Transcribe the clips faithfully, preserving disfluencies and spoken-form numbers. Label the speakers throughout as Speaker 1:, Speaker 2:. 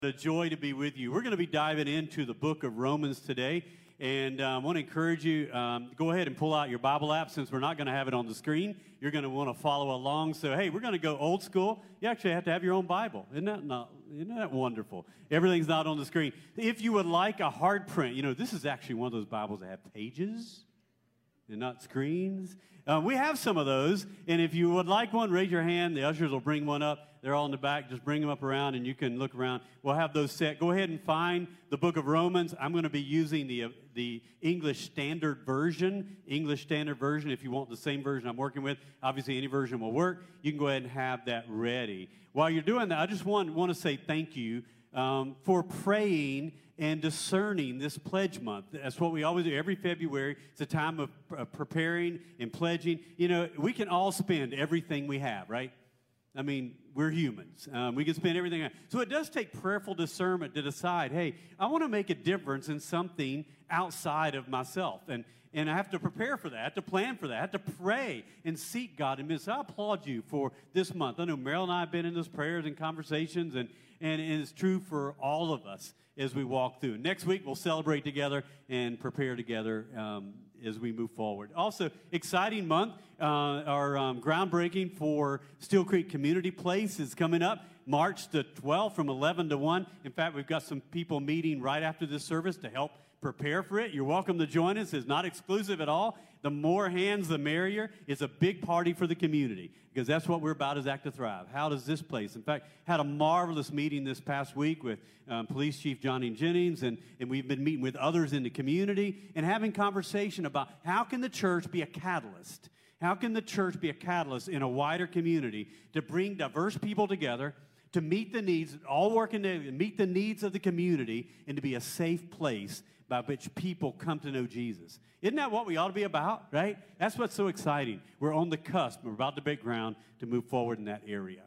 Speaker 1: A joy to be with you. We're going to be diving into the book of Romans today, and um, I want to encourage you, um, go ahead and pull out your Bible app since we're not going to have it on the screen. You're going to want to follow along. So, hey, we're going to go old school. You actually have to have your own Bible. Isn't that, not, isn't that wonderful? Everything's not on the screen. If you would like a hard print, you know, this is actually one of those Bibles that have pages and not screens. Uh, we have some of those, and if you would like one, raise your hand. The ushers will bring one up. They're all in the back. Just bring them up around, and you can look around. We'll have those set. Go ahead and find the book of Romans. I'm going to be using the, uh, the English Standard Version, English Standard Version. If you want the same version I'm working with, obviously any version will work. You can go ahead and have that ready. While you're doing that, I just want, want to say thank you um, for praying and discerning this pledge month. That's what we always do every February. It's a time of uh, preparing and pledging. You know, we can all spend everything we have, right? I mean, we're humans. Um, we can spend everything. So it does take prayerful discernment to decide, hey, I want to make a difference in something outside of myself. And and I have to prepare for that. I have to plan for that. I have to pray and seek God. And so I applaud you for this month. I know Meryl and I have been in those prayers and conversations, and, and it's true for all of us as we walk through. Next week, we'll celebrate together and prepare together um, as we move forward. Also, exciting month. Uh, our um, groundbreaking for Steel Creek Community Place is coming up March the twelfth from eleven to one. In fact, we've got some people meeting right after this service to help prepare for it. You're welcome to join us. It's not exclusive at all. The more hands, the merrier. It's a big party for the community because that's what we're about as Act to Thrive. How does this place? In fact, had a marvelous meeting this past week with um, Police Chief Johnny Jennings, and, and we've been meeting with others in the community and having conversation about how can the church be a catalyst? How can the church be a catalyst in a wider community to bring diverse people together, to meet the needs, all working to meet the needs of the community, and to be a safe place by which people come to know Jesus. Isn't that what we ought to be about, right? That's what's so exciting. We're on the cusp. We're about to break ground to move forward in that area.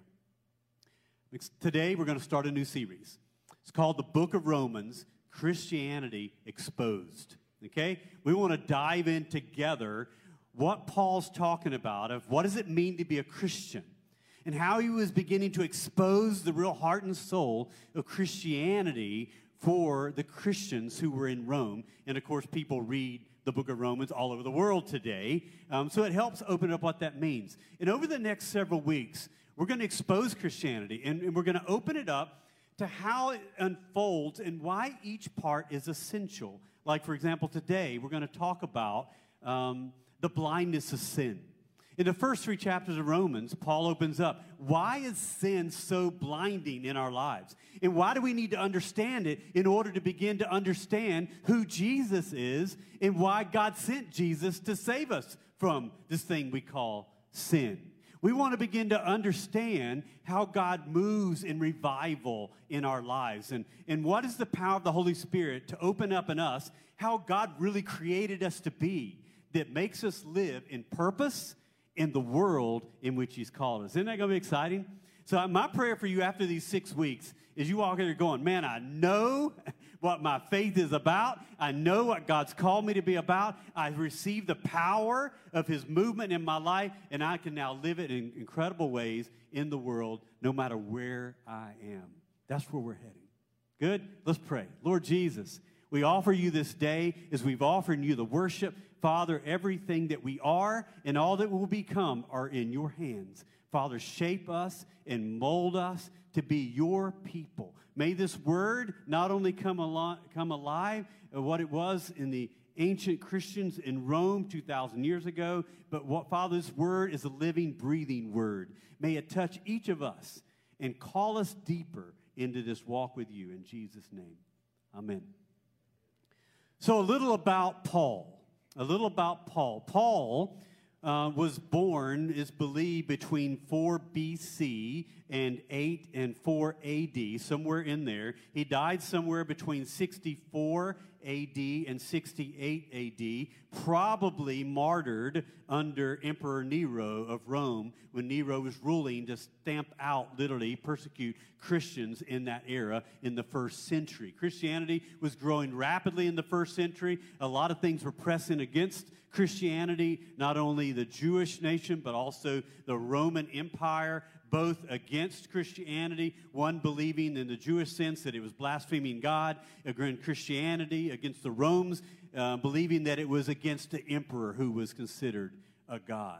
Speaker 1: Today, we're going to start a new series. It's called The Book of Romans, Christianity Exposed. Okay? We want to dive in together what Paul's talking about of what does it mean to be a Christian, and how he was beginning to expose the real heart and soul of Christianity for the Christians who were in Rome. And, of course, people read the book of Romans all over the world today. Um, so it helps open up what that means. And over the next several weeks, we're going to expose Christianity, and, and we're going to open it up to how it unfolds and why each part is essential. Like, for example, today we're going to talk about um, the blindness of sin. In the first three chapters of Romans, Paul opens up, why is sin so blinding in our lives? And why do we need to understand it in order to begin to understand who Jesus is and why God sent Jesus to save us from this thing we call sin? We want to begin to understand how God moves in revival in our lives, and, and what is the power of the Holy Spirit to open up in us how God really created us to be that makes us live in purpose in the world in which he's called us. Isn't that going to be exciting? So my prayer for you after these six weeks is you walk in there going, man, I know what my faith is about. I know what God's called me to be about. I've received the power of his movement in my life, and I can now live it in incredible ways in the world no matter where I am. That's where we're heading. Good? Let's pray. Lord Jesus, we offer you this day as we've offered you the worship. Father, everything that we are and all that will become are in your hands. Father, shape us and mold us to be your people. May this word not only come, al- come alive, uh, what it was in the ancient Christians in Rome two thousand years ago, but what, Father, this word is a living, breathing word. May it touch each of us and call us deeper into this walk with you. In Jesus' name, amen. So a little about Paul. A little about Paul. Paul uh, was born, is believed, between four B C and eight and four A D, somewhere in there. He died somewhere between sixty-four A D and sixty-eight A D, probably martyred under Emperor Nero of Rome when Nero was ruling to stamp out, literally persecute Christians in that era in the first century. Christianity was growing rapidly in the first century. A lot of things were pressing against Christianity, not only the Jewish nation, but also the Roman Empire. both against Christianity, one believing in the Jewish sense that it was blaspheming God, against Christianity, against the Romans, uh, believing that it was against the emperor who was considered a god.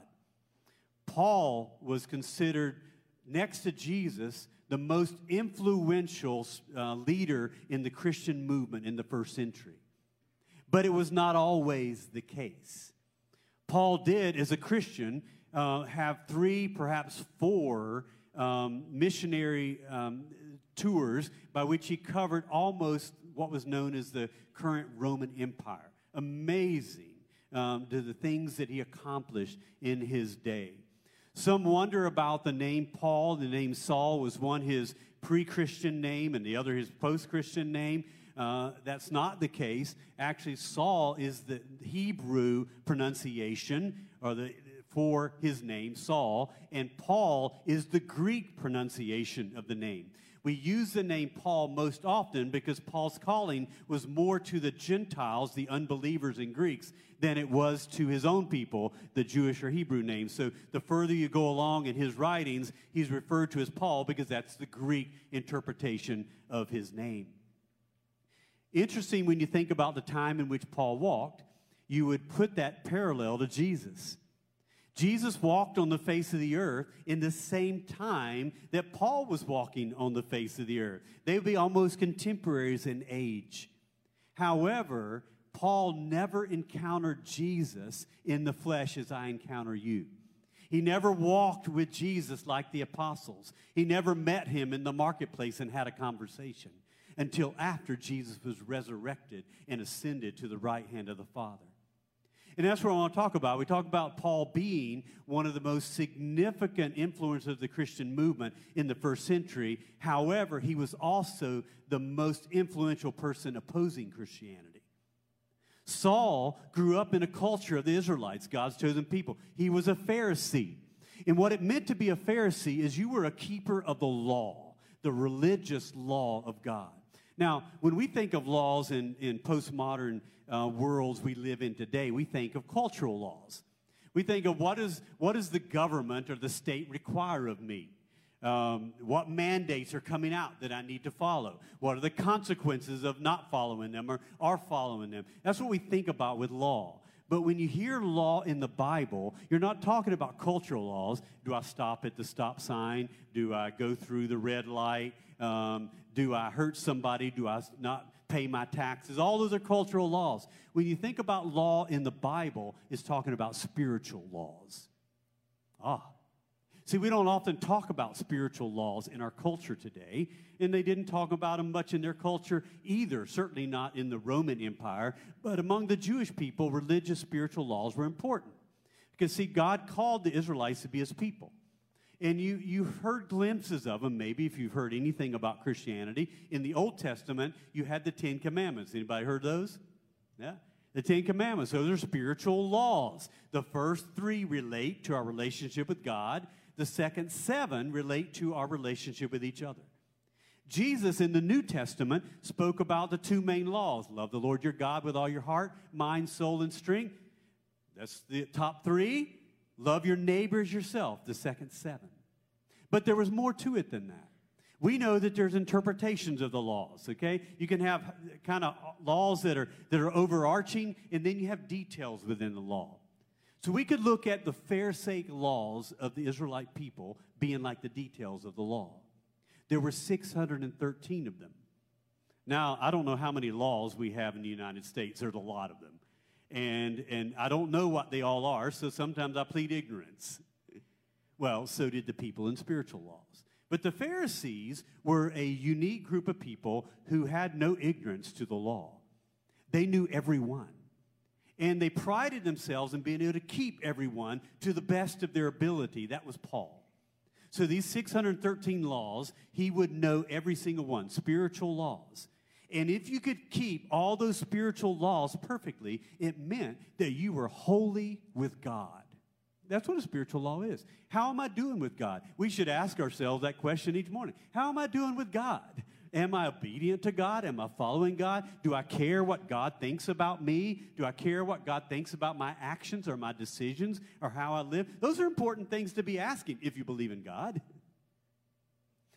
Speaker 1: Paul was considered, next to Jesus, the most influential uh, leader in the Christian movement in the first century. But it was not always the case. Paul did, as a Christian, uh, have three, perhaps four um, missionary um, tours by which he covered almost what was known as the current Roman Empire. Amazing um, to the things that he accomplished in his day. Some wonder about the name Paul. The name Saul was one his pre-Christian name and the other his post-Christian name. Uh, that's not the case. Actually, Saul is the Hebrew pronunciation or the, for his name, Saul, and Paul is the Greek pronunciation of the name. We use the name Paul most often because Paul's calling was more to the Gentiles, the unbelievers and Greeks, than it was to his own people, the Jewish or Hebrew names. So the further you go along in his writings, he's referred to as Paul because that's the Greek interpretation of his name. Interesting, when you think about the time in which Paul walked, you would put that parallel to Jesus. Jesus walked on the face of the earth in the same time that Paul was walking on the face of the earth. They would be almost contemporaries in age. However, Paul never encountered Jesus in the flesh as I encounter you. He never walked with Jesus like the apostles. He never met him in the marketplace and had a conversation until after Jesus was resurrected and ascended to the right hand of the Father. And that's what I want to talk about. We talk about Paul being one of the most significant influences of the Christian movement in the first century. However, he was also the most influential person opposing Christianity. Saul grew up in a culture of the Israelites, God's chosen people. He was a Pharisee. And what it meant to be a Pharisee is you were a keeper of the law, the religious law of God. Now, when we think of laws in, in postmodern uh, worlds we live in today, we think of cultural laws. We think of what, is, what does the government or the state require of me? Um, what mandates are coming out that I need to follow? What are the consequences of not following them or are following them? That's what we think about with law. But when you hear law in the Bible, you're not talking about cultural laws. Do I stop at the stop sign? Do I go through the red light? Um, do I hurt somebody? Do I not pay my taxes? All those are cultural laws. When you think about law in the Bible, it's talking about spiritual laws. Ah. See, we don't often talk about spiritual laws in our culture today, and they didn't talk about them much in their culture either, certainly not in the Roman Empire. But among the Jewish people, religious spiritual laws were important. Because, see, God called the Israelites to be his people. And you, you've heard glimpses of them, maybe, if you've heard anything about Christianity. In the Old Testament, you had the Ten Commandments. Anybody heard those? Yeah? The Ten Commandments. Those are spiritual laws. The first three relate to our relationship with God. The second seven relate to our relationship with each other. Jesus in the New Testament spoke about the two main laws. Love the Lord your God with all your heart, mind, soul, and strength. That's the top three. Love your neighbor as yourself, the second seven. But there was more to it than that. We know that there's interpretations of the laws, okay? You can have kind of laws that are, that are overarching, and then you have details within the law. So we could look at the Pharisaic laws of the Israelite people being like the details of the law. There were six hundred thirteen of them. Now, I don't know how many laws we have in the United States. There's a lot of them. And, and I don't know what they all are, so sometimes I plead ignorance. Well, so did the people in spiritual laws. But the Pharisees were a unique group of people who had no ignorance to the law. They knew every one. And they prided themselves in being able to keep everyone to the best of their ability. That was Paul. So these six hundred thirteen laws, he would know every single one, spiritual laws. And if you could keep all those spiritual laws perfectly, it meant that you were holy with God. That's what a spiritual law is. How am I doing with God? We should ask ourselves that question each morning. How am I doing with God? Am I obedient to God? Am I following God? Do I care what God thinks about me? Do I care what God thinks about my actions or my decisions or how I live? Those are important things to be asking if you believe in God.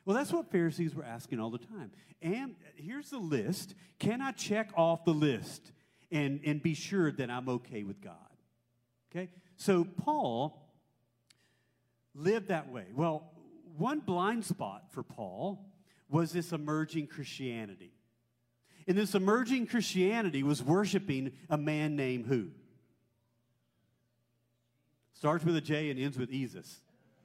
Speaker 1: Well, that's what Pharisees were asking all the time. And here's the list. Can I check off the list and, and be sure that I'm okay with God? Okay? So Paul lived that way. Well, one blind spot for Paul was this emerging Christianity. And this emerging Christianity was worshiping a man named who? Starts with a J and ends with Jesus.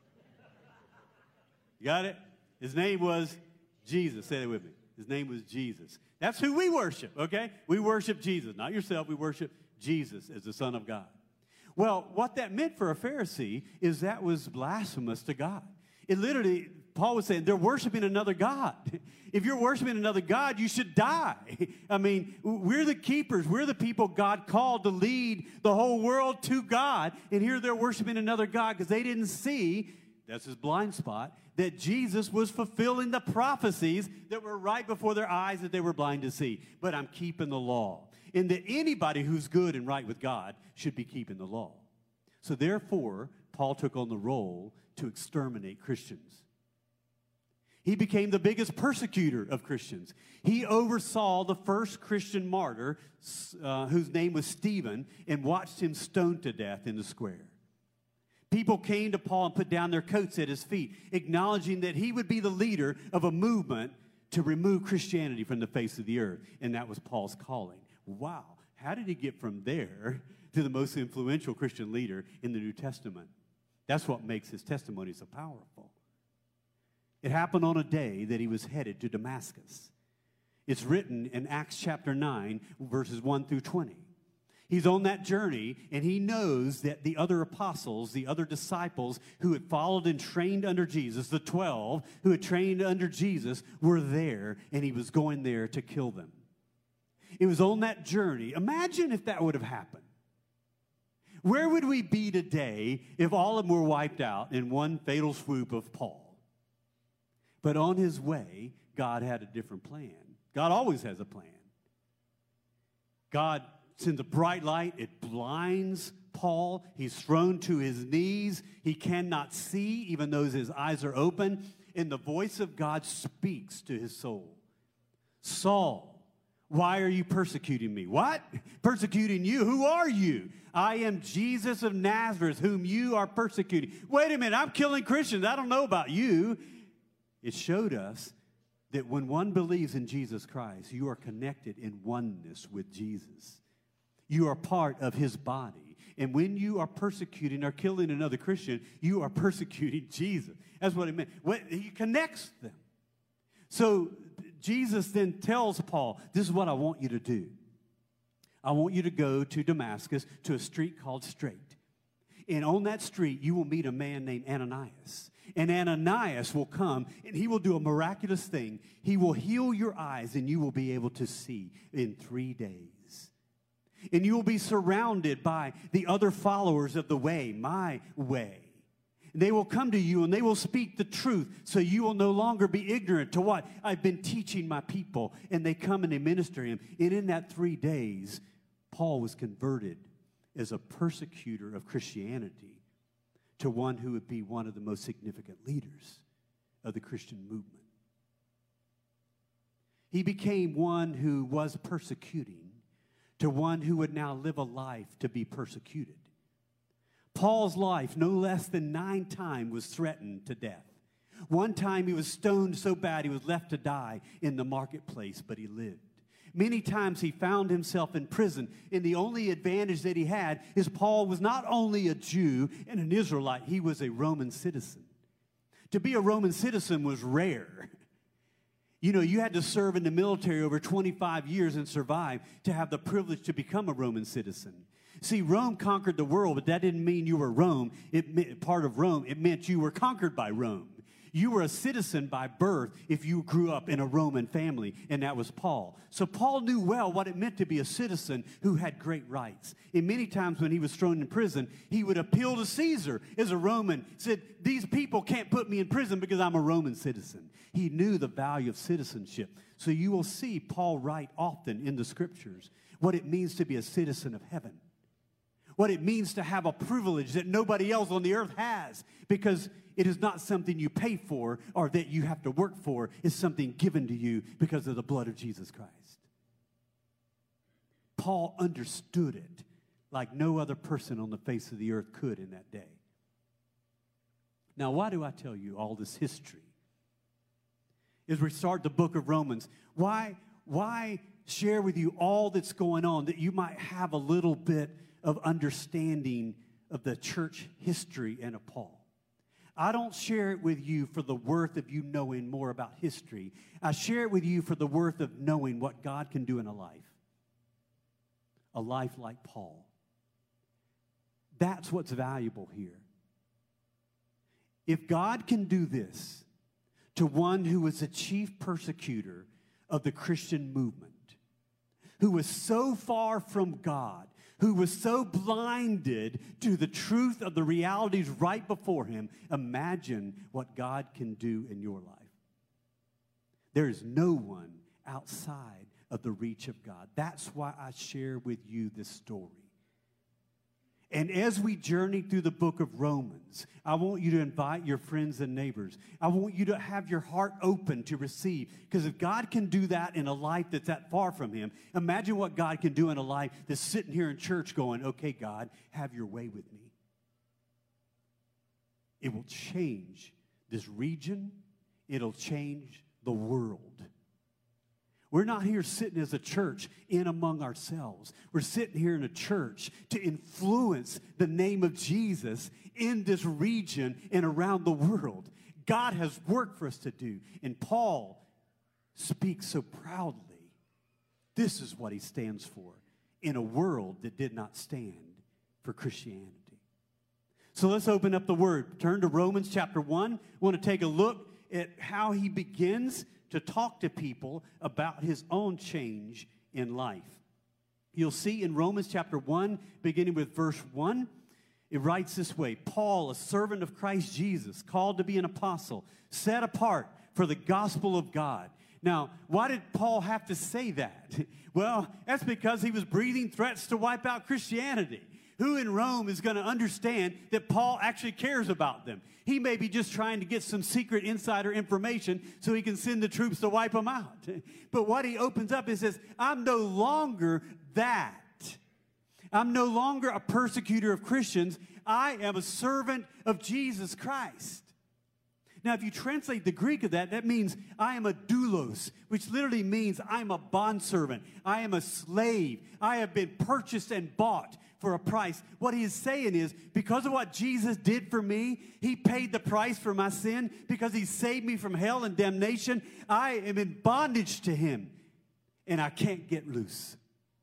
Speaker 1: You got it? His name was Jesus. Say that with me. His name was Jesus. That's who we worship, okay? We worship Jesus. Not yourself. We worship Jesus as the Son of God. Well, what that meant for a Pharisee is that was blasphemous to God. It literally, Paul was saying, they're worshiping another God. If you're worshiping another God, you should die. I mean, we're the keepers. We're the people God called to lead the whole world to God. And here they're worshiping another God because they didn't see, that's his blind spot, that Jesus was fulfilling the prophecies that were right before their eyes that they were blind to see. But I'm keeping the law. And that anybody who's good and right with God should be keeping the law. So therefore, Paul took on the role to exterminate Christians. He became the biggest persecutor of Christians. He oversaw the first Christian martyr, uh, whose name was Stephen, and watched him stoned to death in the square. People came to Paul and put down their coats at his feet, acknowledging that he would be the leader of a movement to remove Christianity from the face of the earth. And that was Paul's calling. Wow, how did he get from there to the most influential Christian leader in the New Testament? That's what makes his testimony so powerful. It happened on a day that he was headed to Damascus. It's written in Acts chapter nine, verses one through twenty. He's on that journey, and he knows that the other apostles, the other disciples who had followed and trained under Jesus, the twelve who had trained under Jesus, were there, and he was going there to kill them. It was on that journey. Imagine if that would have happened. Where would we be today if all of them were wiped out in one fatal swoop of Paul? But on his way, God had a different plan. God always has a plan. God sends a bright light. It blinds Paul. He's thrown to his knees. He cannot see, even though his eyes are open. And the voice of God speaks to his soul. Saul, why are you persecuting me? What? Persecuting you? Who are you? I am Jesus of Nazareth, whom you are persecuting. Wait a minute, I'm killing Christians. I don't know about you. It showed us that when one believes in Jesus Christ, you are connected in oneness with Jesus. You are part of his body. And when you are persecuting or killing another Christian, you are persecuting Jesus. That's what it meant. He connects them. So Jesus then tells Paul, this is what I want you to do. I want you to go to Damascus to a street called Straight. And on that street, you will meet a man named Ananias. And Ananias will come, and he will do a miraculous thing. He will heal your eyes, and you will be able to see in three days. And you will be surrounded by the other followers of the way, my way. They will come to you, and they will speak the truth, so you will no longer be ignorant to what I've been teaching my people. And they come and they minister him. And in that three days, Paul was converted as a persecutor of Christianity to one who would be one of the most significant leaders of the Christian movement. He became one who was persecuting to one who would now live a life to be persecuted. Paul's life, no less than nine times, was threatened to death. One time he was stoned so bad he was left to die in the marketplace, but he lived. Many times he found himself in prison, and the only advantage that he had is Paul was not only a Jew and an Israelite, he was a Roman citizen. To be a Roman citizen was rare. You know, you had to serve in the military over twenty-five years and survive to have the privilege to become a Roman citizen. See, Rome conquered the world, but that didn't mean you were Rome. It meant, part of Rome, it meant you were conquered by Rome. You were a citizen by birth if you grew up in a Roman family, and that was Paul. So Paul knew well what it meant to be a citizen who had great rights. And many times when he was thrown in prison, he would appeal to Caesar as a Roman, said, these people can't put me in prison because I'm a Roman citizen. He knew the value of citizenship. So you will see Paul write often in the scriptures what it means to be a citizen of heaven. what it means to have a privilege that nobody else on the earth has, because it is not something you pay for or that you have to work for. It's something given to you because of the blood of Jesus Christ. Paul understood it like no other person on the face of the earth could in that day. Now, why do I tell you all this history? As we start the book of Romans, why, why share with you all that's going on that you might have a little bit of understanding of the church history and of Paul? I don't share it with you for the worth of you knowing more about history. I share it with you for the worth of knowing what God can do in a life. A life like Paul. That's what's valuable here. If God can do this to one who was the chief persecutor of the Christian movement, who was so far from God, who was so blinded to the truth of the realities right before him, imagine what God can do in your life. There is no one outside of the reach of God. That's why I share with you this story. And as we journey through the book of Romans, I want you to invite your friends and neighbors. I want you to have your heart open to receive. Because if God can do that in a life that's that far from him, imagine what God can do in a life that's sitting here in church going, okay, God, have your way with me. It will change this region. It'll change the world. We're not here sitting as a church in among ourselves. We're sitting here in a church to influence the name of Jesus in this region and around the world. God has work for us to do. And Paul speaks so proudly. This is what he stands for in a world that did not stand for Christianity. So let's open up the Word. Turn to Romans chapter one. I want to take a look at how he begins to talk to people about his own change in life. You'll see in Romans chapter one, beginning with verse one, it writes this way: Paul, a servant of Christ Jesus, called to be an apostle, set apart for the gospel of God. Now, why did Paul have to say that? Well, that's because he was breathing threats to wipe out Christianity. Who in Rome is going to understand that Paul actually cares about them? He may be just trying to get some secret insider information so he can send the troops to wipe them out. But what he opens up is says, I'm no longer that. I'm no longer a persecutor of Christians. I am a servant of Jesus Christ. Now, if you translate the Greek of that, that means I am a doulos, which literally means I'm a bondservant. I am a slave. I have been purchased and bought for a price. What he is saying is, because of what Jesus did for me, he paid the price for my sin. Because he saved me from hell and damnation, I am in bondage to him, and I can't get loose.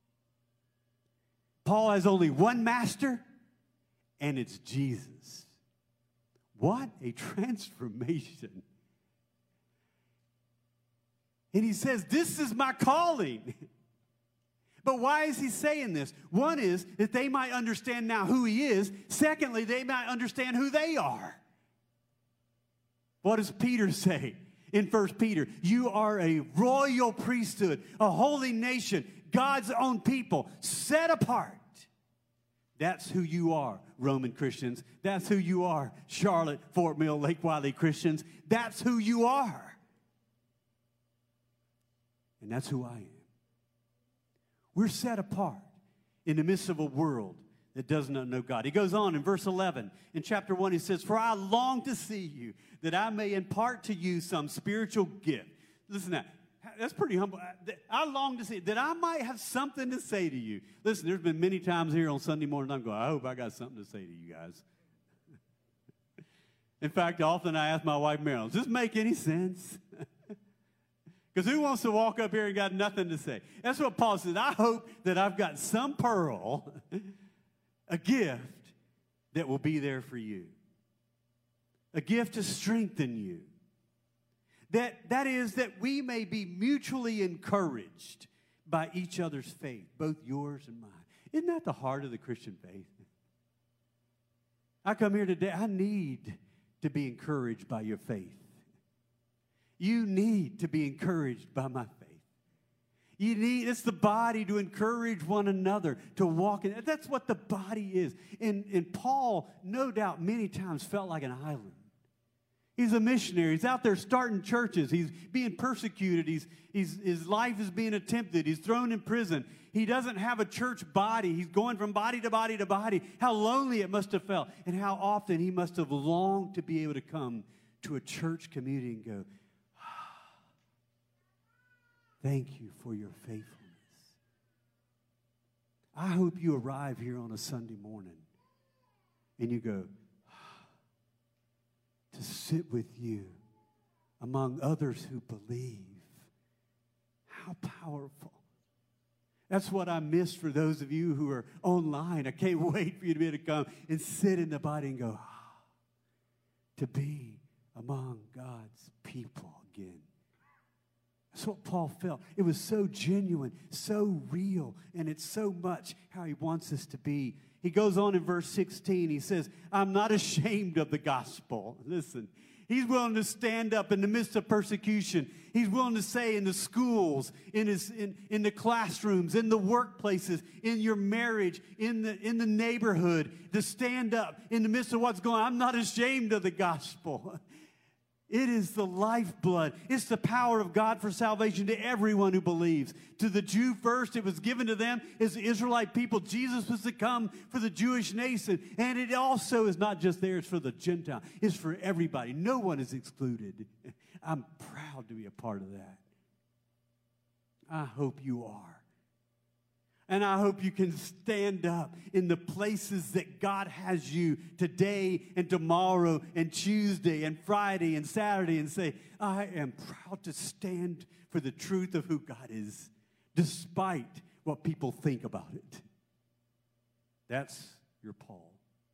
Speaker 1: Paul has only one master, and it's Jesus. What a transformation. And he says, this is my calling. But why is he saying this? One is that they might understand now who he is. Secondly, they might understand who they are. What does Peter say in First Peter? You are a royal priesthood, a holy nation, God's own people, set apart. That's who you are, Roman Christians. That's who you are, Charlotte, Fort Mill, Lake Wiley Christians. That's who you are. And that's who I am. We're set apart in the midst of a world that does not know God. He goes on in verse eleven. In chapter one, he says, for I long to see you, that I may impart to you some spiritual gift. Listen to that. That's pretty humble. I long to see that I might have something to say to you. Listen, there's been many times here on Sunday morning I'm going, I hope I got something to say to you guys. In fact, often I ask my wife, Marilyn, does this make any sense? Because who wants to walk up here and got nothing to say? That's what Paul says. I hope that I've got some pearl, a gift that will be there for you. A gift to strengthen you. That, that is that we may be mutually encouraged by each other's faith, both yours and mine. Isn't that the heart of the Christian faith? I come here today, I need to be encouraged by your faith. You need to be encouraged by my faith. You need, it's the body to encourage one another to walk in. That's what the body is. And, and Paul, no doubt, many times felt like an island. He's a missionary. He's out there starting churches. He's being persecuted. He's, he's, his life is being attempted. He's thrown in prison. He doesn't have a church body. He's going from body to body to body. How lonely it must have felt, and how often he must have longed to be able to come to a church community and go, thank you for your faithfulness. I hope you arrive here on a Sunday morning and you go, to sit with you among others who believe. How powerful. That's what I miss for those of you who are online. I can't wait for you to be able to come and sit in the body and go, ah, to be among God's people again. That's what Paul felt. It was so genuine, so real, and it's so much how he wants us to be. He goes on in verse sixteen. He says, I'm not ashamed of the gospel. Listen, he's willing to stand up in the midst of persecution. He's willing to say in the schools, in, his, in, in the classrooms, in the workplaces, in your marriage, in the, in the neighborhood, to stand up in the midst of what's going on. I'm not ashamed of the gospel. It is the lifeblood. It's the power of God for salvation to everyone who believes. To the Jew first, it was given to them as the Israelite people. Jesus was to come for the Jewish nation. And it also is not just there, it's for the Gentile. It's for everybody. No one is excluded. I'm proud to be a part of that. I hope you are. And I hope you can stand up in the places that God has you today and tomorrow and Tuesday and Friday and Saturday and say, I am proud to stand for the truth of who God is, despite what people think about it. That's your Paul.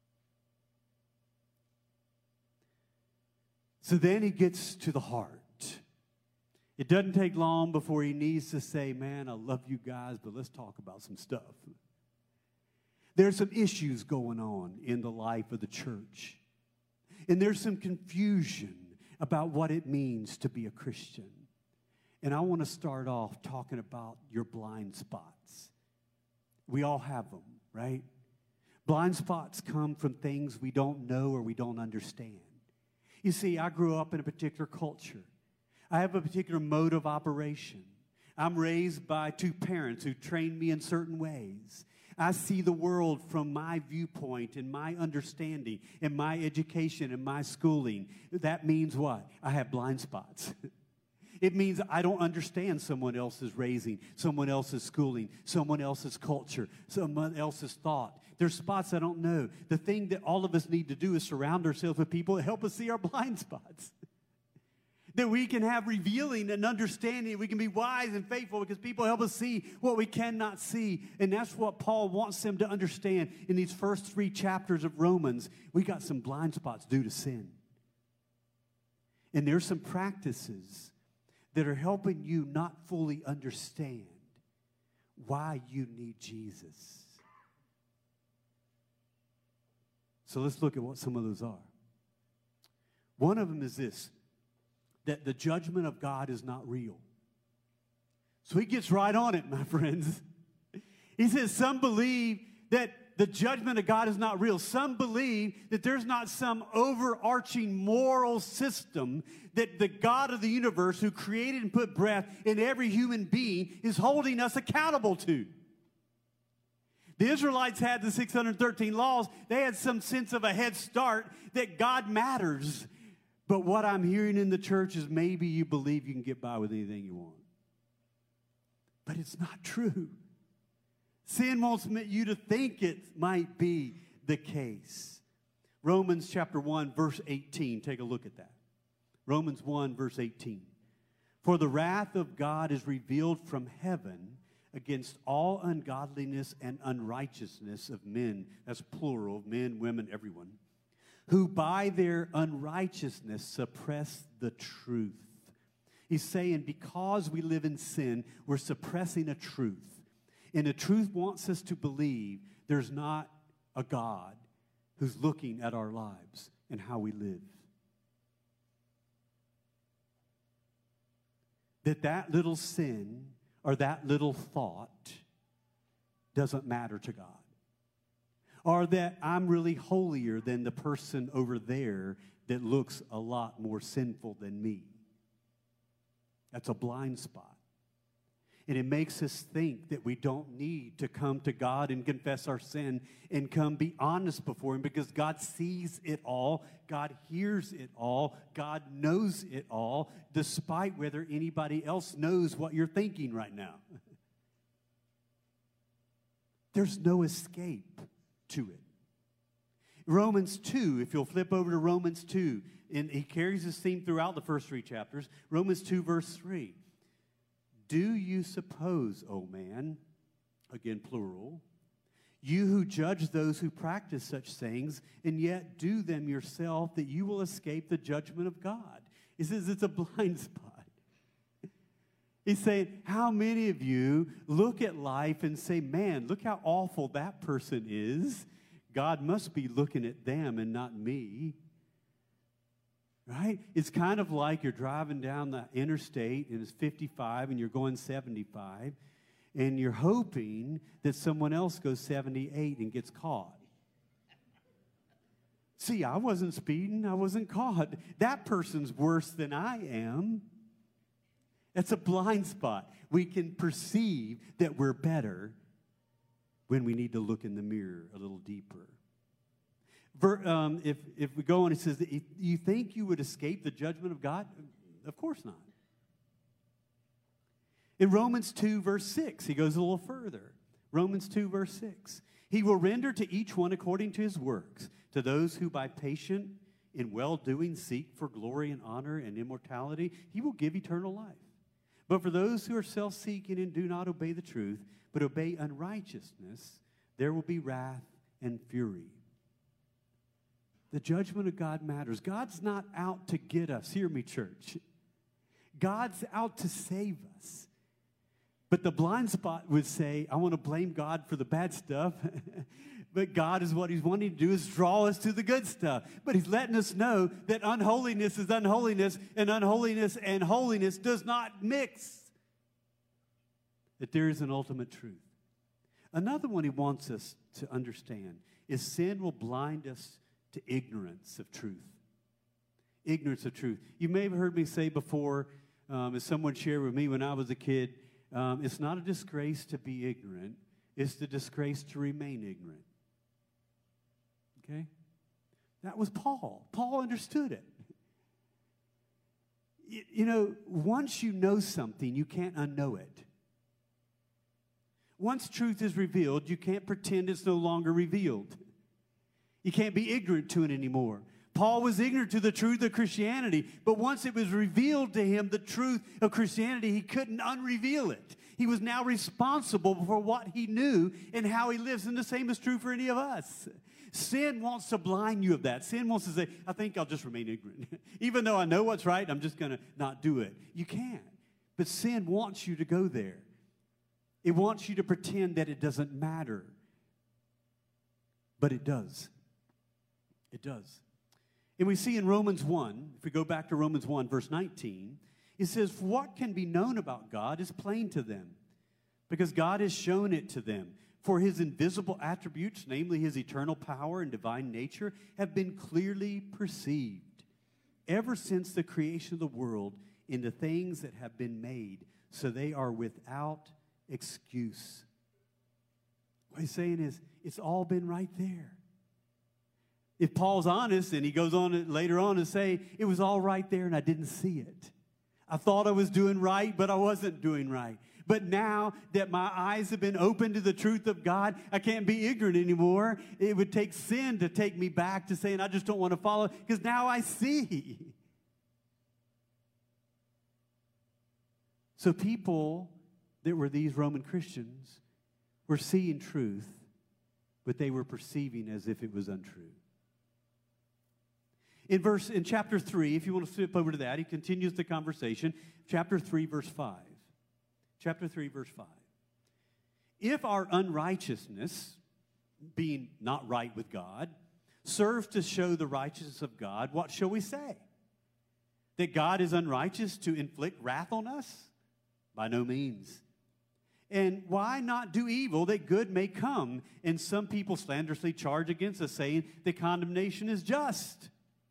Speaker 1: So then he gets to the heart. It doesn't take long before he needs to say, man, I love you guys, but let's talk about some stuff. There's some issues going on in the life of the church. And there's some confusion about what it means to be a Christian. And I want to start off talking about your blind spots. We all have them, right? Blind spots come from things we don't know or we don't understand. You see, I grew up in a particular culture. I have a particular mode of operation. I'm raised by two parents who trained me in certain ways. I see the world from my viewpoint and my understanding and my education and my schooling. That means what? I have blind spots. It means I don't understand someone else's raising, someone else's schooling, someone else's culture, someone else's thought. There's spots I don't know. The thing that all of us need to do is surround ourselves with people that help us see our blind spots. That we can have revealing and understanding. We can be wise and faithful because people help us see what we cannot see. And that's what Paul wants them to understand in these first three chapters of Romans. We got some blind spots due to sin. And there's some practices that are helping you not fully understand why you need Jesus. So let's look at what some of those are. One of them is this, that the judgment of God is not real. So he gets right on it, my friends. He says some believe that the judgment of God is not real. Some believe that there's not some overarching moral system that the God of the universe who created and put breath in every human being is holding us accountable to. The Israelites had the six hundred thirteen laws. They had some sense of a head start that God matters. But what I'm hearing in the church is maybe you believe you can get by with anything you want. But it's not true. Sin wants you to think it might be the case. Romans chapter one, verse eighteen. Take a look at that. Romans one, verse eighteen. For the wrath of God is revealed from heaven against all ungodliness and unrighteousness of men. That's plural, men, women, everyone. Who by their unrighteousness suppress the truth. He's saying because we live in sin, we're suppressing a truth. And the truth wants us to believe there's not a God who's looking at our lives and how we live. That that little sin or that little thought doesn't matter to God. Or that I'm really holier than the person over there that looks a lot more sinful than me. That's a blind spot. And it makes us think that we don't need to come to God and confess our sin and come be honest before Him, because God sees it all, God hears it all, God knows it all, despite whether anybody else knows what you're thinking right now. There's no escape to it. Romans two, if you'll flip over to Romans two, and he carries this theme throughout the first three chapters. Romans two, verse three. Do you suppose, O man, again plural, you who judge those who practice such things and yet do them yourself, that you will escape the judgment of God? He says it's a blind spot. He's saying, how many of you look at life and say, man, look how awful that person is. God must be looking at them and not me. Right? It's kind of like you're driving down the interstate and it's fifty-five and you're going seventy-five, and you're hoping that someone else goes seventy-eight and gets caught. See, I wasn't speeding. I wasn't caught. That person's worse than I am. That's a blind spot. We can perceive that we're better when we need to look in the mirror a little deeper. Ver, um, if, if we go on, it says, that you think you would escape the judgment of God? Of course not. In Romans two, verse six, he goes a little further. Romans two, verse six. He will render to each one according to his works, to those who by patient in well-doing seek for glory and honor and immortality, he will give eternal life. But for those who are self-seeking and do not obey the truth, but obey unrighteousness, there will be wrath and fury. The judgment of God matters. God's not out to get us. Hear me, church. God's out to save us. But the blind spot would say, I want to blame God for the bad stuff. But God is what He's wanting to do is draw us to the good stuff. But He's letting us know that unholiness is unholiness, and unholiness and holiness does not mix. That there is an ultimate truth. Another one He wants us to understand is sin will blind us to ignorance of truth. Ignorance of truth. You may have heard me say before, um, as someone shared with me when I was a kid, um, it's not a disgrace to be ignorant. It's the disgrace to remain ignorant. Okay? That was Paul. Paul understood it. You, you know, once you know something, you can't unknow it. Once truth is revealed, you can't pretend it's no longer revealed. You can't be ignorant to it anymore. Paul was ignorant to the truth of Christianity, but once it was revealed to him, the truth of Christianity, he couldn't unreveal it. He was now responsible for what he knew and how he lives, and the same is true for any of us. Sin wants to blind you of that. Sin wants to say, I think I'll just remain ignorant. Even though I know what's right, I'm just going to not do it. You can't. But sin wants you to go there. It wants you to pretend that it doesn't matter. But it does. It does. And we see in Romans one, if we go back to Romans one, verse nineteen, it says, "For what can be known about God is plain to them, because God has shown it to them. For His invisible attributes, namely His eternal power and divine nature, have been clearly perceived ever since the creation of the world in the things that have been made, so they are without excuse." What he's saying is, it's all been right there. If Paul's honest, and he goes on later on to say, it was all right there and I didn't see it. I thought I was doing right, but I wasn't doing right. But now that my eyes have been opened to the truth of God, I can't be ignorant anymore. It would take sin to take me back to saying I just don't want to follow, because now I see. So people that were these Roman Christians were seeing truth, but they were perceiving as if it was untrue. In verse, in chapter three, if you want to flip over to that, he continues the conversation. Chapter three, verse five. Chapter three, verse five. If our unrighteousness, being not right with God, serves to show the righteousness of God, what shall we say? That God is unrighteous to inflict wrath on us? By no means. And why not do evil that good may come? And some people slanderously charge against us, saying the condemnation is just.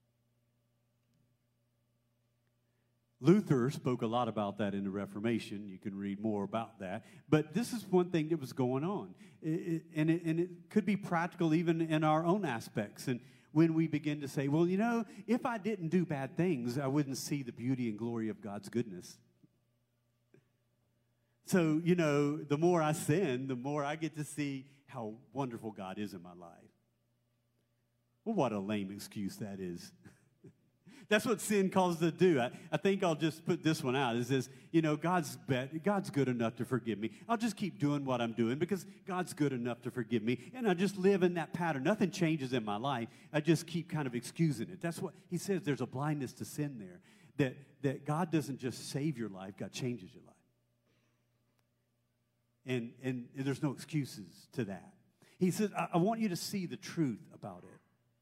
Speaker 1: Luther spoke a lot about that in the Reformation. You can read more about that. But this is one thing that was going on. It, it, and, it, and it could be practical even in our own aspects. And when we begin to say, well, you know, if I didn't do bad things, I wouldn't see the beauty and glory of God's goodness. So, you know, the more I sin, the more I get to see how wonderful God is in my life. Well, what a lame excuse that is. That's what sin calls us to do. I, I think I'll just put this one out. It says, you know, God's bet, God's good enough to forgive me. I'll just keep doing what I'm doing because God's good enough to forgive me. And I just live in that pattern. Nothing changes in my life. I just keep kind of excusing it. That's what he says. There's a blindness to sin there. That, that God doesn't just save your life. God changes your life. And, and there's no excuses to that. He says, I, I want you to see the truth about it.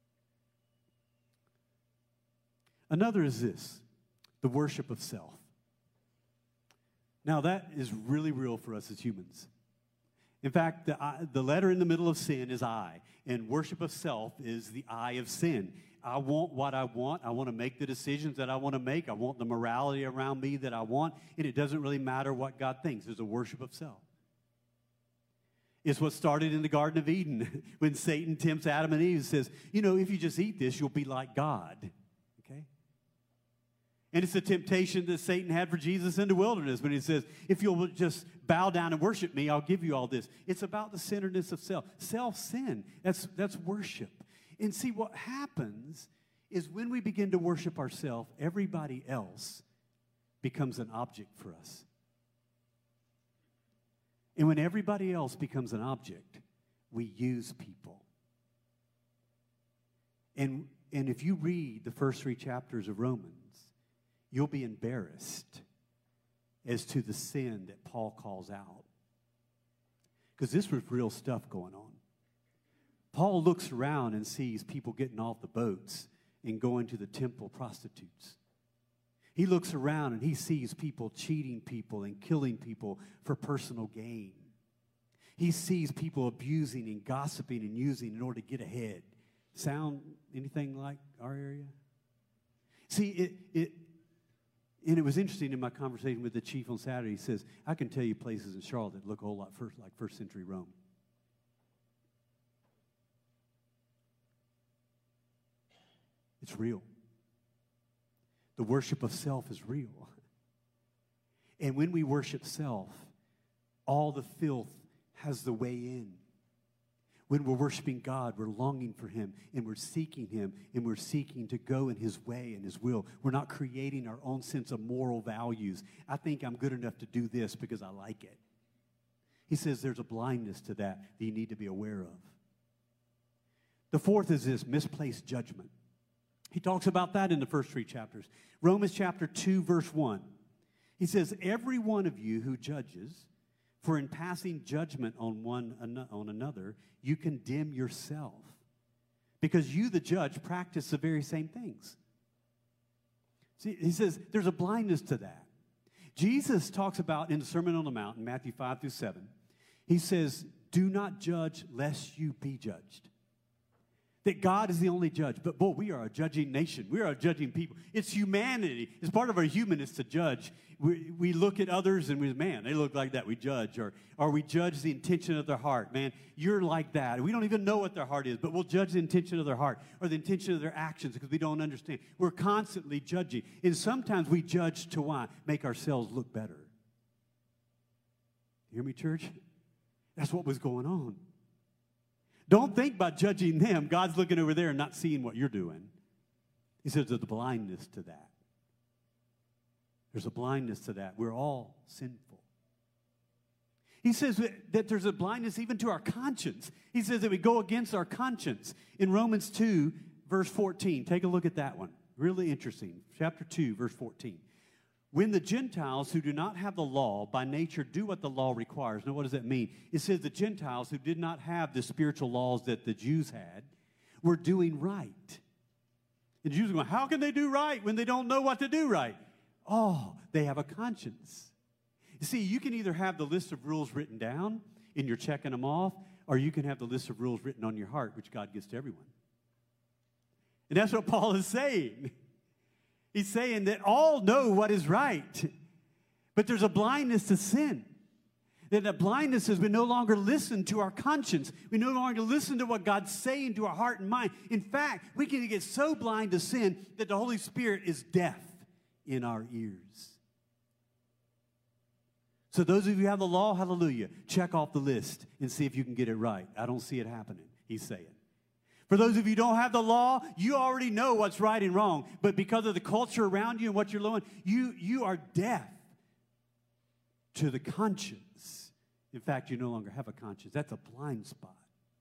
Speaker 1: Another is this, the worship of self. Now, that is really real for us as humans. In fact, the, I, the letter in the middle of sin is I, and worship of self is the I of sin. I want what I want. I want to make the decisions that I want to make. I want the morality around me that I want, and it doesn't really matter what God thinks. There's a worship of self. It's what started in the Garden of Eden when Satan tempts Adam and Eve and says, you know, if you just eat this, you'll be like God. Okay? And it's the temptation that Satan had for Jesus in the wilderness when he says, if you'll just bow down and worship me, I'll give you all this. It's about the centeredness of self. Self-sin, that's, that's worship. And see, what happens is when we begin to worship ourselves, everybody else becomes an object for us. And when everybody else becomes an object, we use people. And, and if you read the first three chapters of Romans, you'll be embarrassed as to the sin that Paul calls out. Because this was real stuff going on. Paul looks around and sees people getting off the boats and going to the temple prostitutes. He looks around and he sees people cheating people and killing people for personal gain. He sees people abusing and gossiping and using in order to get ahead. Sound anything like our area? See, it, it, and it was interesting in my conversation with the chief on Saturday. He says, I can tell you places in Charlotte that look a whole lot first, like first century Rome. It's real. The worship of self is real. And when we worship self, all the filth has the way in. When we're worshiping God, we're longing for him, and we're seeking him, and we're seeking to go in his way and his will. We're not creating our own sense of moral values. I think I'm good enough to do this because I like it. He says there's a blindness to that that you need to be aware of. The fourth is this misplaced judgment. He talks about that in the first three chapters. Romans chapter two, verse one. He says, every one of you who judges, for in passing judgment on one on another, you condemn yourself. Because you, the judge, practice the very same things. See, he says there's a blindness to that. Jesus talks about in the Sermon on the Mount, in Matthew five through seven, he says, do not judge lest you be judged. That God is the only judge. But, boy, we are a judging nation. We are a judging people. It's humanity. It's part of our humanness to judge. We, we look at others and we, man, they look like that. We judge. Or, or we judge the intention of their heart. Man, you're like that. We don't even know what their heart is, but we'll judge the intention of their heart or the intention of their actions because we don't understand. We're constantly judging. And sometimes we judge to why? Make ourselves look better. You hear me, church? That's what was going on. Don't think by judging them, God's looking over there and not seeing what you're doing. He says there's a blindness to that. There's a blindness to that. We're all sinful. He says that there's a blindness even to our conscience. He says that we go against our conscience. In Romans two, verse fourteen, take a look at that one. Really interesting. Chapter two, verse fourteen. When the Gentiles who do not have the law by nature do what the law requires. Now, what does that mean? It says the Gentiles who did not have the spiritual laws that the Jews had were doing right. The Jews are going, how can they do right when they don't know what to do right? Oh, they have a conscience. You see, you can either have the list of rules written down and you're checking them off, or you can have the list of rules written on your heart, which God gives to everyone. And that's what Paul is saying. He's saying that all know what is right, but there's a blindness to sin. That the blindness is we no longer listen to our conscience. We no longer listen to what God's saying to our heart and mind. In fact, we can get so blind to sin that the Holy Spirit is deaf in our ears. So those of you who have the law, hallelujah, check off the list and see if you can get it right. I don't see it happening, he's saying. For those of you who don't have the law, you already know what's right and wrong. But because of the culture around you and what you're learning, you, you are deaf to the conscience. In fact, you no longer have a conscience. That's a blind spot.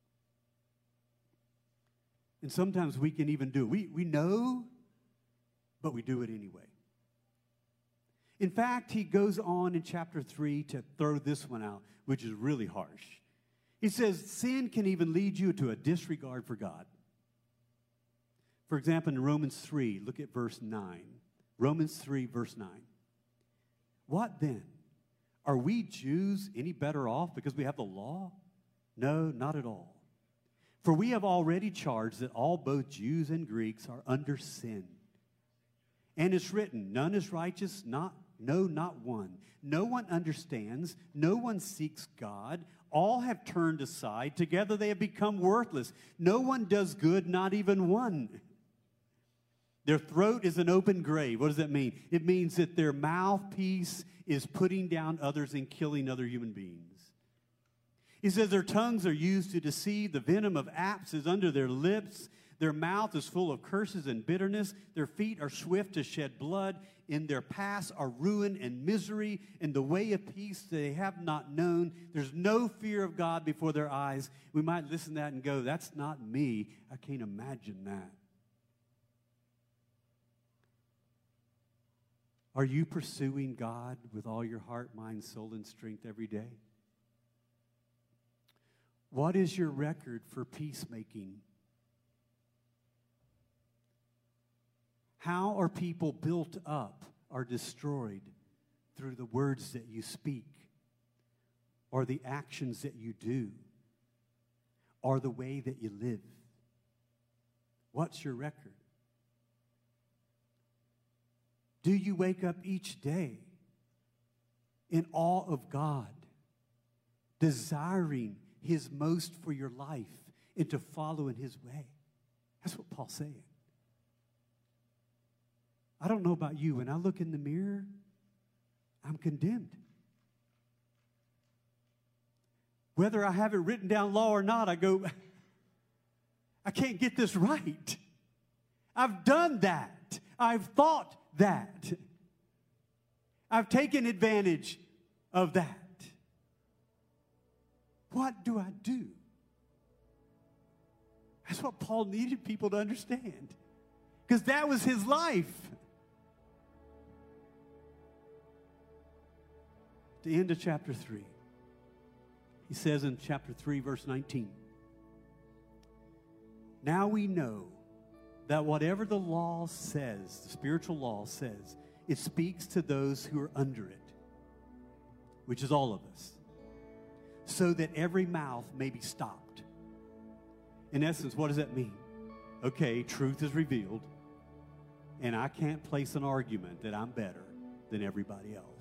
Speaker 1: And sometimes we can even do it. We, we know, but we do it anyway. In fact, he goes on in chapter three to throw this one out, which is really harsh. He says, sin can even lead you to a disregard for God. For example, in Romans three, look at verse nine. Romans three, verse nine. What then? Are we Jews any better off because we have the law? No, not at all. For we have already charged that all, both Jews and Greeks, are under sin. And it's written, none is righteous, not, no, not one. No one understands, no one seeks God. All have turned aside. Together they have become worthless. No one does good, not even one. Their throat is an open grave. What does that mean? It means that their mouthpiece is putting down others and killing other human beings. He says their tongues are used to deceive. The venom of apes is under their lips. Their mouth is full of curses and bitterness. Their feet are swift to shed blood. In their paths are ruin and misery. In the way of peace they have not known. There's no fear of God before their eyes. We might listen to that and go, that's not me. I can't imagine that. Are you pursuing God with all your heart, mind, soul, and strength every day? What is your record for peacemaking? How are people built up or destroyed through the words that you speak, or the actions that you do, or the way that you live? What's your record? Do you wake up each day in awe of God, desiring his most for your life and to follow in his way? That's what Paul's saying. I don't know about you. When I look in the mirror, I'm condemned. Whether I have it written down law or not, I go, I can't get this right. I've done that. I've thought that. I've taken advantage of that. What do I do? That's what Paul needed people to understand, because that was his life. The end of chapter three. He says in chapter three, verse nineteen, now we know that whatever the law says, the spiritual law says, it speaks to those who are under it, which is all of us, so that every mouth may be stopped. In essence, what does that mean? Okay, truth is revealed, and I can't place an argument that I'm better than everybody else.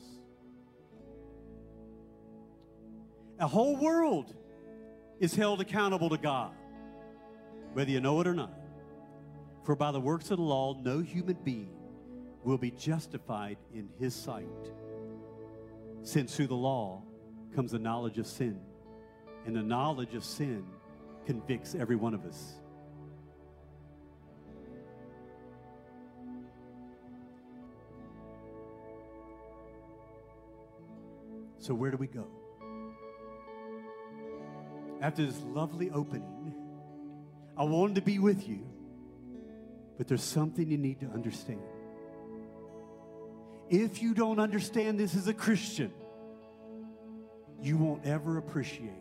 Speaker 1: A whole world is held accountable to God, whether you know it or not. For by the works of the law, no human being will be justified in his sight, since through the law comes the knowledge of sin, and the knowledge of sin convicts every one of us. So where do we go? After this lovely opening, I wanted to be with you, but there's something you need to understand. If you don't understand this as a Christian, you won't ever appreciate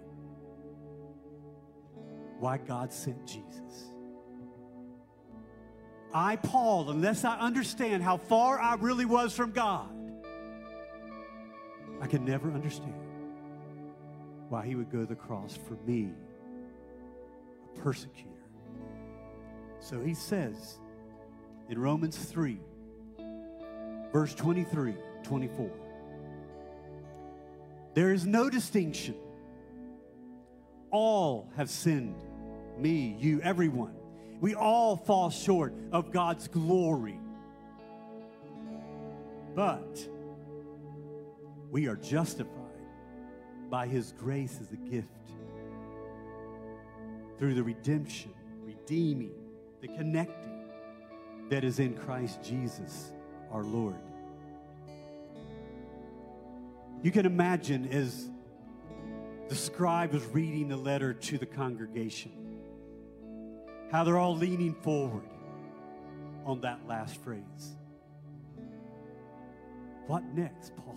Speaker 1: why God sent Jesus. I, Paul, unless I understand how far I really was from God, I can never understand why he would go to the cross for me, a persecutor. So he says in Romans three, verse twenty-three, twenty-four, there is no distinction. All have sinned. Me, you, everyone. We all fall short of God's glory. But we are justified by his grace as a gift through the redemption, redeeming, the connecting that is in Christ Jesus, our Lord. You can imagine as the scribe was reading the letter to the congregation, how they're all leaning forward on that last phrase. What next, Paul?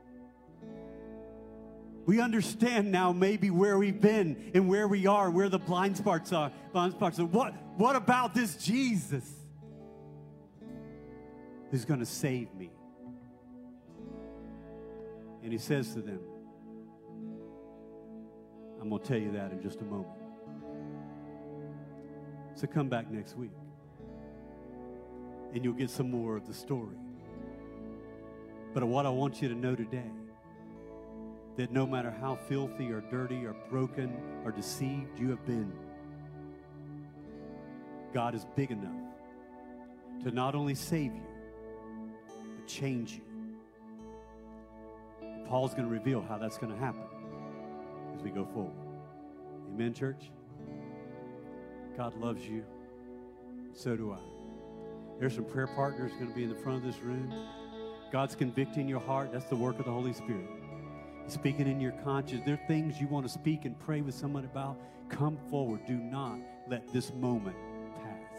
Speaker 1: We understand now maybe where we've been and where we are, where the blind spots are. Blind spots are. What, what about this Jesus who's going to save me? And he says to them, I'm going to tell you that in just a moment. So come back next week, and you'll get some more of the story. But what I want you to know today, that no matter how filthy or dirty or broken or deceived you have been, God is big enough to not only save you, but change you. And Paul's going to reveal how that's going to happen as we go forward. Amen, church? God loves you. So do I. There's some prayer partners going to be in the front of this room. God's convicting your heart. That's the work of the Holy Spirit. He's speaking in your conscience. There are things you want to speak and pray with someone about. Come forward. Do not let this moment pass.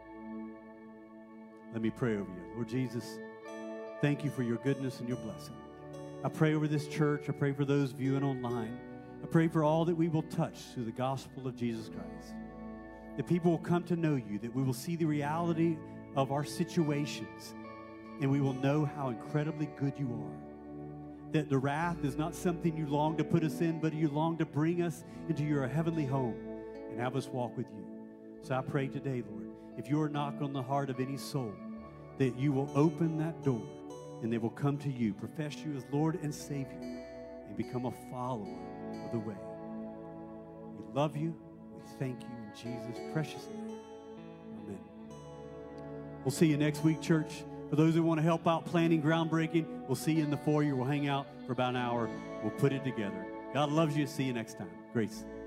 Speaker 1: Let me pray over you. Lord Jesus, thank you for your goodness and your blessing. I pray over this church. I pray for those viewing online. I pray for all that we will touch through the gospel of Jesus Christ. That people will come to know you, that we will see the reality of our situations, and we will know how incredibly good you are. That the wrath is not something you long to put us in, but you long to bring us into your heavenly home and have us walk with you. So I pray today, Lord, if you are knocking on the heart of any soul, that you will open that door and they will come to you, profess you as Lord and Savior, and become a follower of the way. We love you. We thank you in Jesus' precious name. Amen. We'll see you next week, church. For those who want to help out planning groundbreaking, we'll see you in the foyer. We'll hang out for about an hour. We'll put it together. God loves you. See you next time. Grace.